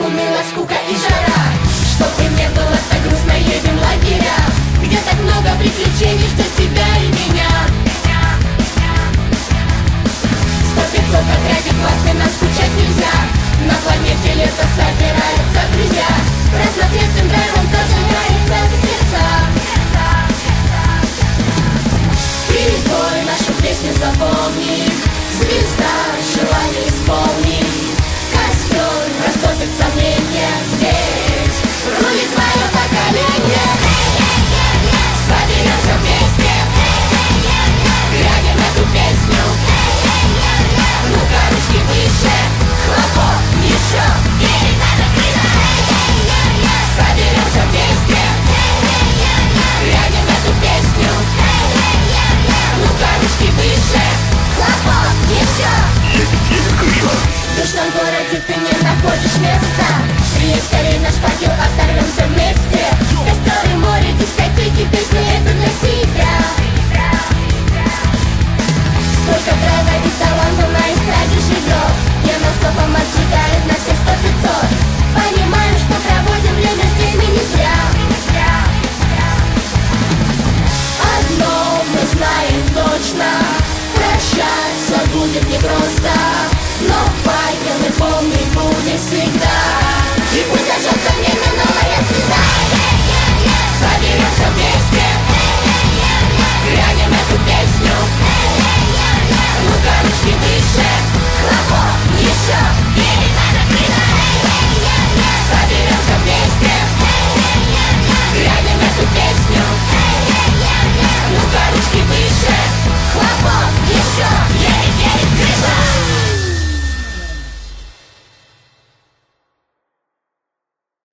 уныла скука и жара. Чтобы не было так грустно, едем в лагеря, где так много приключений ждет тебя и меня. 100-500 отрядик классный, нам скучать нельзя. На планете лето собираются друзья, разноцветным драйвом зажигается сердца. Ты пой нашу песню, запомни, звезда желание исполнит. Костер растопит сомнения, здесь рулит твое поколение. Соберемся вместе, глядя на эту песню. Ну-ка, ручки выше, хлопок, еще. Соберемся вместе, глядя на эту песню. Ну-ка, ручки выше, хлопок, еще. В душном городе ты не находишь места. Приедь скорей на шпагил, оторвемся вместе. Костер и море, дискотеки, песни — это для тебя. Сколько драйва и таланта на эстраде живет, не на стопом отсюда, это